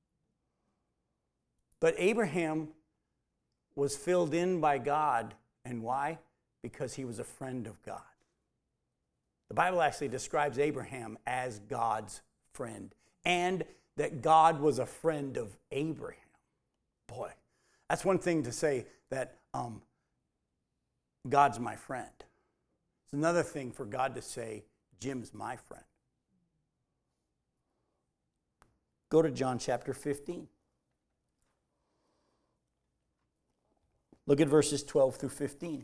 But Abraham was filled in by God. And why? Because he was a friend of God. The Bible actually describes Abraham as God's friend, and that God was a friend of Abraham. Boy, that's one thing to say, that um, God's my friend. It's another thing for God to say, Jim's my friend. Go to John chapter fifteen. Look at verses twelve through fifteen.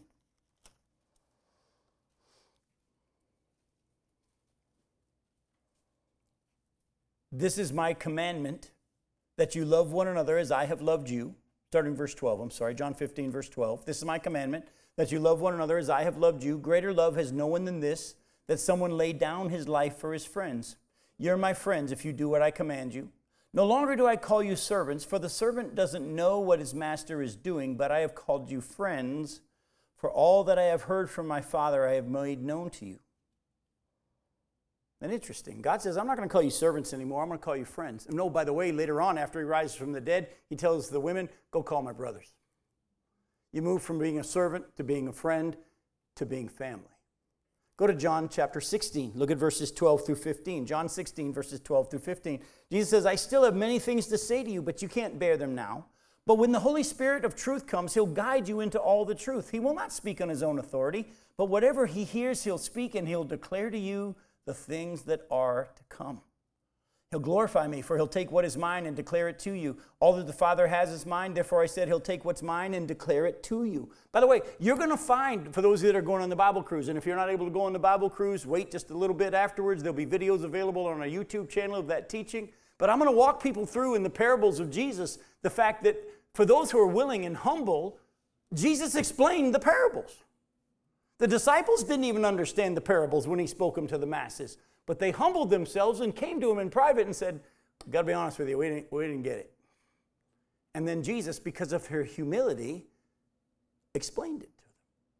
This is my commandment, that you love one another as I have loved you. Starting verse twelve, I'm sorry, John fifteen, verse twelve. This is my commandment, that you love one another as I have loved you. Greater love has no one than this, that someone lay down his life for his friends. You're my friends if you do what I command you. No longer do I call you servants, for the servant doesn't know what his master is doing, but I have called you friends, for all that I have heard from my Father I have made known to you. And interesting, God says, I'm not going to call you servants anymore, I'm going to call you friends. And no, by the way, later on, after he rises from the dead, he tells the women, go call my brothers. You move from being a servant to being a friend to being family. Go to John chapter sixteen. Look at verses twelve through fifteen. John sixteen, verses twelve through fifteen. Jesus says, I still have many things to say to you, but you can't bear them now. But when the Holy Spirit of truth comes, he'll guide you into all the truth. He will not speak on his own authority, but whatever he hears, he'll speak, and he'll declare to you the things that are to come. He'll glorify me, for he'll take what is mine and declare it to you. All that the Father has is mine, therefore I said he'll take what's mine and declare it to you. By the way, you're going to find, for those that are going on the Bible cruise, and if you're not able to go on the Bible cruise, wait just a little bit afterwards. There'll be videos available on our YouTube channel of that teaching. But I'm going to walk people through in the parables of Jesus the fact that for those who are willing and humble, Jesus explained the parables. The disciples didn't even understand the parables when he spoke them to the masses. But they humbled themselves and came to him in private and said, got to be honest with you, we didn't, we didn't get it. And then Jesus, because of her humility, explained it to them.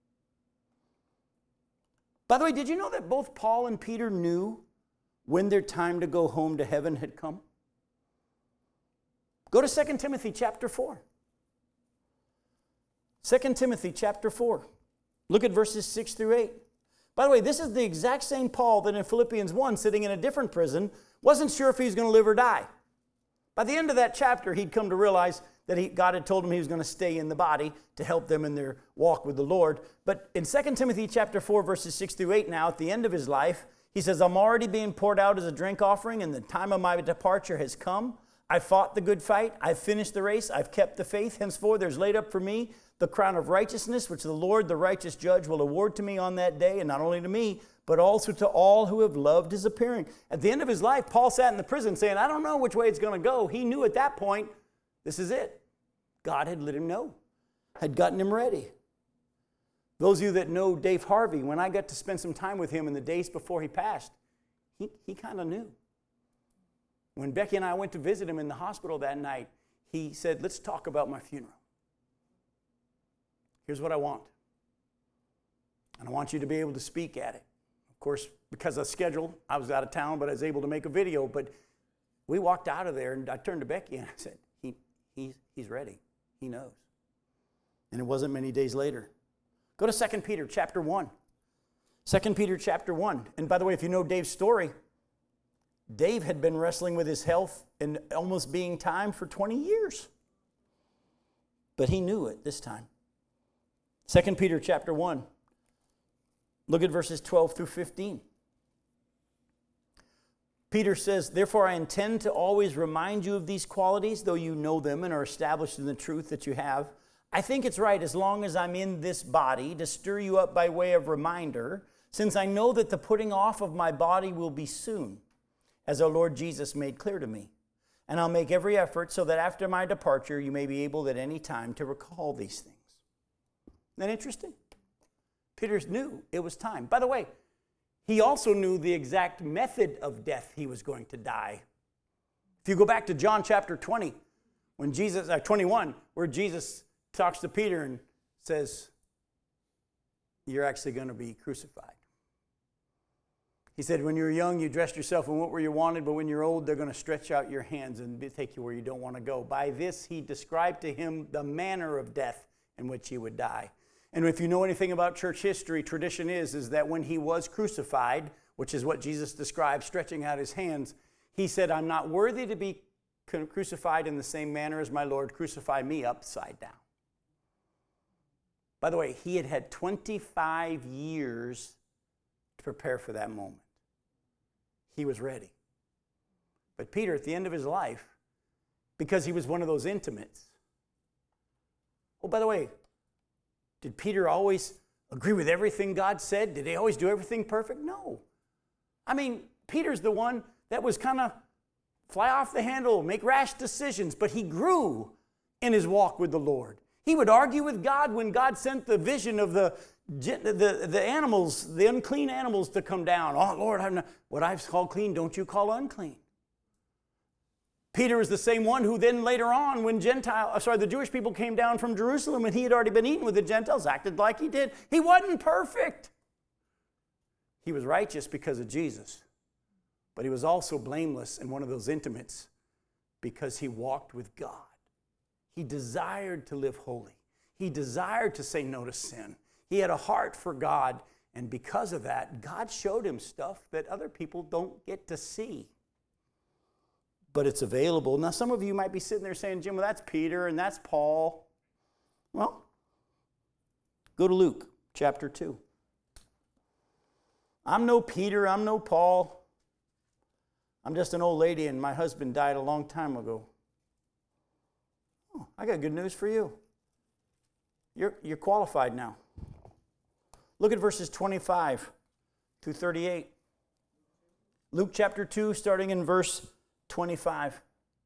By the way, did you know that both Paul and Peter knew when their time to go home to heaven had come? Go to Second Timothy chapter four. Second Timothy chapter four. Look at verses six through eight. By the way, this is the exact same Paul that in Philippians one, sitting in a different prison, wasn't sure if he was going to live or die. By the end of that chapter, he'd come to realize that he, God had told him he was going to stay in the body to help them in their walk with the Lord. But in Second Timothy chapter four, verses six through eight now, at the end of his life, he says, I'm already being poured out as a drink offering, and the time of my departure has come. I fought the good fight. I've finished the race. I've kept the faith. Henceforth, there's laid up for me the crown of righteousness, which the Lord, the righteous judge, will award to me on that day, and not only to me, but also to all who have loved his appearing. At the end of his life, Paul sat in the prison saying, I don't know which way it's going to go. He knew at that point, this is it. God had let him know, had gotten him ready. Those of you that know Dave Harvey, when I got to spend some time with him in the days before he passed, he, he kind of knew. When Becky and I went to visit him in the hospital that night, he said, let's talk about my funeral. Here's what I want. And I want you to be able to speak at it. Of course, because of schedule, I was out of town, but I was able to make a video. But we walked out of there, and I turned to Becky and I said, he, he's, he's ready. He knows. And it wasn't many days later. Go to Second Peter chapter one. Second Peter chapter one. And by the way, if you know Dave's story, Dave had been wrestling with his health and almost being time for twenty years. But he knew it this time. Second Peter chapter one. Look at verses twelve through fifteen. Peter says, therefore I intend to always remind you of these qualities, though you know them and are established in the truth that you have. I think it's right, as long as I'm in this body, to stir you up by way of reminder, since I know that the putting off of my body will be soon, as our Lord Jesus made clear to me. And I'll make every effort so that after my departure, you may be able at any time to recall these things. Isn't that interesting? Peter knew it was time. By the way, he also knew the exact method of death he was going to die. If you go back to John chapter twenty, when Jesus, uh, twenty-one, where Jesus talks to Peter and says, you're actually going to be crucified. He said, when you were young, you dressed yourself and went where you wanted, but when you're old, they're going to stretch out your hands and take you where you don't want to go. By this, he described to him the manner of death in which he would die. And if you know anything about church history, tradition is, is that when he was crucified, which is what Jesus described, stretching out his hands, he said, I'm not worthy to be crucified in the same manner as my Lord. Crucify me upside down. By the way, he had had twenty-five years to prepare for that moment. He was ready. But Peter, at the end of his life, because he was one of those intimates. Oh, by the way, did Peter always agree with everything God said? Did he always do everything perfect? No. I mean, Peter's the one that was kind of fly off the handle, make rash decisions, but he grew in his walk with the Lord. He would argue with God when God sent the vision of the, the, the animals, the unclean animals to come down. Oh, Lord, I'm not, what I've called clean, don't you call unclean? Peter is the same one who then later on, when Gentile, sorry, the Jewish people came down from Jerusalem and he had already been eating with the Gentiles, acted like he did. He wasn't perfect. He was righteous because of Jesus. But he was also blameless and one of those intimates because he walked with God. He desired to live holy. He desired to say no to sin. He had a heart for God. And because of that, God showed him stuff that other people don't get to see. But it's available. Now, some of you might be sitting there saying, Jim, well, that's Peter and that's Paul. Well, go to Luke chapter two. I'm no Peter, I'm no Paul. I'm just an old lady and my husband died a long time ago. Oh, I got good news for you. You're, you're qualified now. Look at verses twenty-five through thirty-eight. Luke chapter two, starting in verse twenty-five.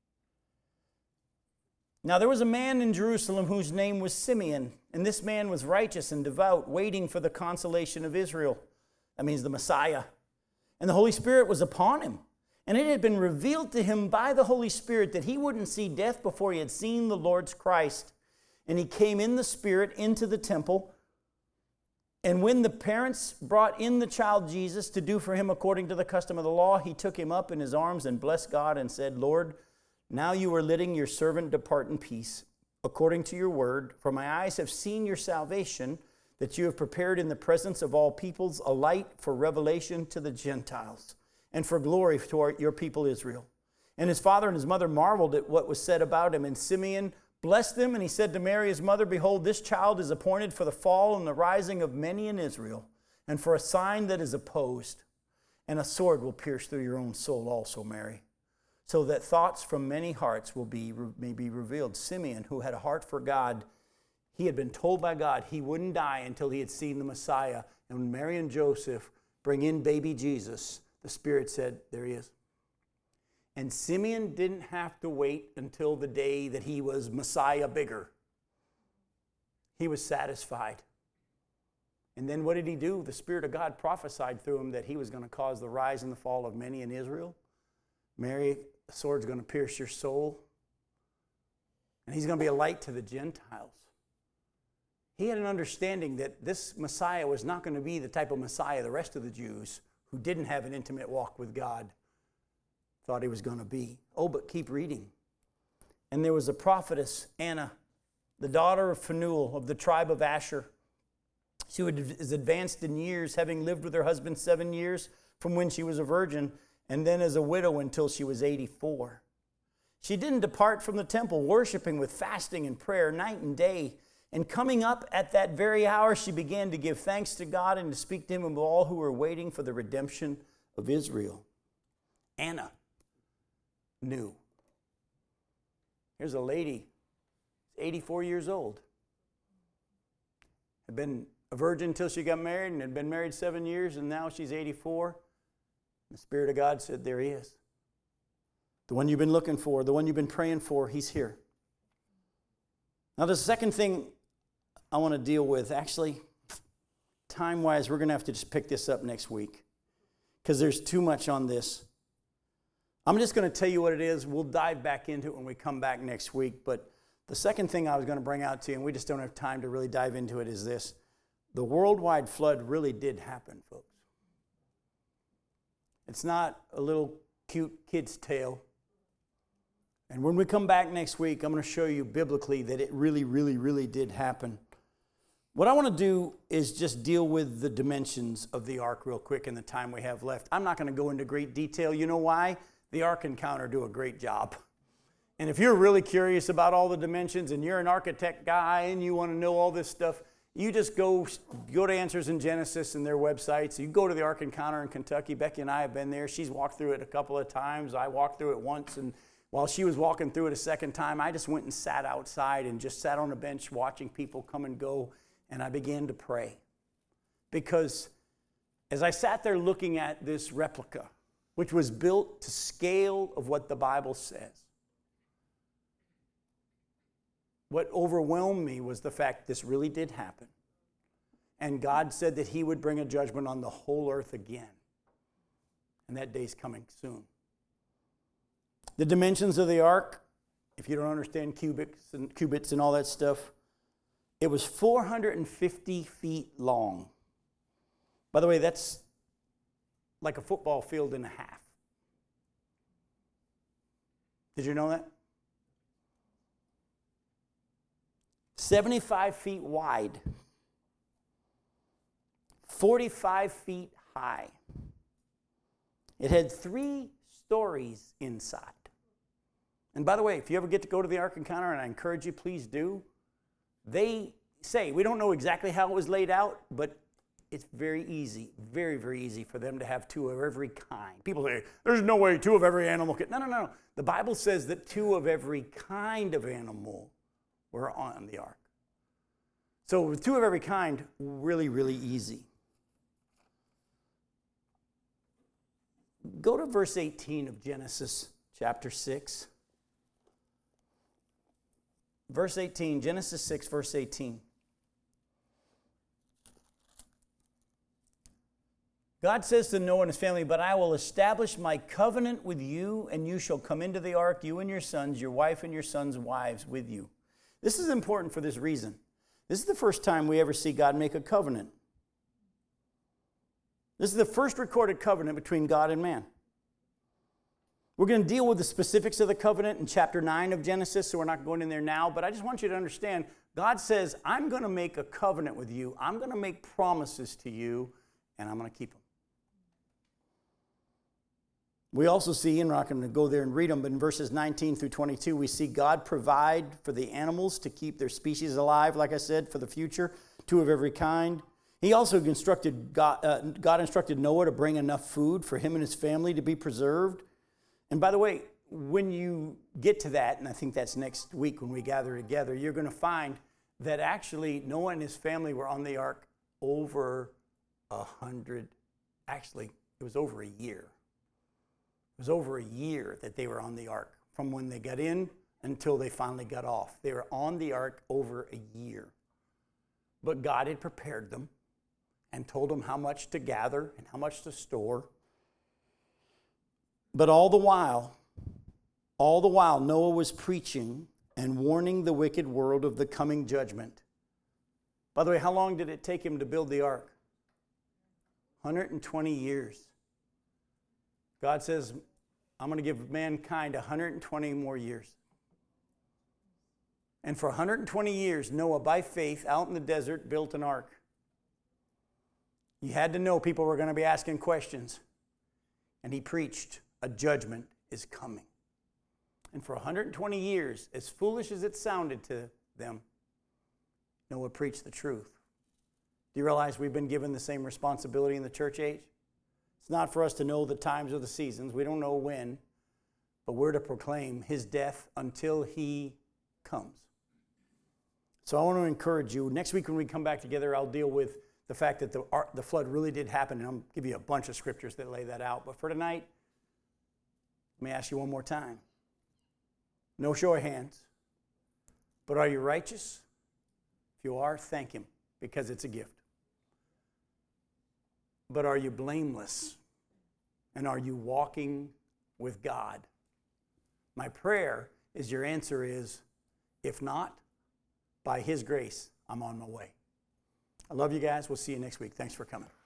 Now there was a man in Jerusalem whose name was Simeon, and this man was righteous and devout, waiting for the consolation of Israel. That means the Messiah. And the Holy Spirit was upon him. And it had been revealed to him by the Holy Spirit that he wouldn't see death before he had seen the Lord's Christ. And he came in the Spirit into the temple. And when the parents brought in the child Jesus to do for him according to the custom of the law, he took him up in his arms and blessed God and said, Lord, now you are letting your servant depart in peace, according to your word. For my eyes have seen your salvation, that you have prepared in the presence of all peoples a light for revelation to the Gentiles, and for glory to our, your people Israel. And his father and his mother marveled at what was said about him. And Simeon blessed them, and he said to Mary his mother, Behold, this child is appointed for the fall and the rising of many in Israel, and for a sign that is opposed. And a sword will pierce through your own soul also, Mary, so that thoughts from many hearts will be may be revealed. Simeon, who had a heart for God, he had been told by God he wouldn't die until he had seen the Messiah. And when Mary and Joseph bring in baby Jesus, the Spirit said, there he is. And Simeon didn't have to wait until the day that he was Messiah bigger. He was satisfied. And then what did he do? The Spirit of God prophesied through him that he was going to cause the rise and the fall of many in Israel. Mary, the sword's going to pierce your soul. And he's going to be a light to the Gentiles. He had an understanding that this Messiah was not going to be the type of Messiah the rest of the Jews who didn't have an intimate walk with God thought he was going to be. Oh, but keep reading. And there was a prophetess, Anna, the daughter of Phanuel of the tribe of Asher. She was advanced in years, having lived with her husband seven years from when she was a virgin, and then as a widow until she was eighty-four. She didn't depart from the temple, worshiping with fasting and prayer night and day. And coming up at that very hour, she began to give thanks to God and to speak to him of all who were waiting for the redemption of Israel. Anna knew. Here's a lady, eighty-four years old. Had been a virgin until she got married and had been married seven years, and now she's eighty-four. The Spirit of God said, there he is. The one you've been looking for, the one you've been praying for, he's here. Now, the second thing I want to deal with, actually, time-wise, we're going to have to just pick this up next week because there's too much on this. I'm just going to tell you what it is. We'll dive back into it when we come back next week. But the second thing I was going to bring out to you, and we just don't have time to really dive into it, is this. The worldwide flood really did happen, folks. It's not a little cute kid's tale. And when we come back next week, I'm going to show you biblically that it really, really, really did happen. What I want to do is just deal with the dimensions of the ark real quick in the time we have left. I'm not going to go into great detail. You know why? The Ark Encounter do a great job. And if you're really curious about all the dimensions and you're an architect guy and you want to know all this stuff, you just go, go to Answers in Genesis and their websites. You go to the Ark Encounter in Kentucky. Becky and I have been there. She's walked through it a couple of times. I walked through it once, and while she was walking through it a second time, I just went and sat outside and just sat on a bench watching people come and go, and I began to pray. Because as I sat there looking at this replica, which was built to scale of what the Bible says, what overwhelmed me was the fact this really did happen. And God said that he would bring a judgment on the whole earth again. And that day's coming soon. The dimensions of the ark, if you don't understand cubics and cubits and all that stuff, it was four hundred fifty feet long. By the way, that's like a football field and a half. Did you know that? seventy-five feet wide, forty-five feet high. It had three stories inside. And by the way, if you ever get to go to the Ark Encounter, and I encourage you, please do, they say, we don't know exactly how it was laid out, but it's very easy, very, very easy for them to have two of every kind. People say, there's no way two of every animal can. No, no, no. The Bible says that two of every kind of animal were on the ark. So with two of every kind, really, really easy. Go to verse eighteen of Genesis chapter six. Verse eighteen, Genesis six, verse eighteen. God says to Noah and his family, but I will establish my covenant with you, and you shall come into the ark, you and your sons, your wife and your sons' wives with you. This is important for this reason. This is the first time we ever see God make a covenant. This is the first recorded covenant between God and man. We're going to deal with the specifics of the covenant in chapter nine of Genesis, so we're not going in there now, but I just want you to understand, God says, I'm going to make a covenant with you. I'm going to make promises to you, and I'm going to keep them. We also see, and we're not going to go there and read them, but in verses nineteen through twenty-two, we see God provide for the animals to keep their species alive, like I said, for the future, two of every kind. He also instructed, God, uh, God instructed Noah to bring enough food for him and his family to be preserved. And by the way, when you get to that, and I think that's next week when we gather together, you're going to find that actually Noah and his family were on the ark over a hundred, actually, it was over a year. It was over a year that they were on the ark, from when they got in until they finally got off. They were on the ark over a year. But God had prepared them and told them how much to gather and how much to store. But all the while, all the while, Noah was preaching and warning the wicked world of the coming judgment. By the way, how long did it take him to build the ark? one hundred twenty years. God says, I'm going to give mankind one hundred twenty more years. And for one hundred twenty years, Noah, by faith, out in the desert, built an ark. You had to know people were going to be asking questions. And he preached, a judgment is coming. And for one hundred twenty years, as foolish as it sounded to them, Noah preached the truth. Do you realize we've been given the same responsibility in the church age? It's not for us to know the times or the seasons. We don't know when. But we're to proclaim his death until he comes. So I want to encourage you. Next week when we come back together, I'll deal with the fact that the, the flood really did happen. And I'll give you a bunch of scriptures that lay that out. But for tonight, let me ask you one more time. No show of hands. But are you righteous? If you are, thank him, because it's a gift. But are you blameless? And are you walking with God? My prayer is your answer is, if not, by his grace, I'm on my way. I love you guys. We'll see you next week. Thanks for coming.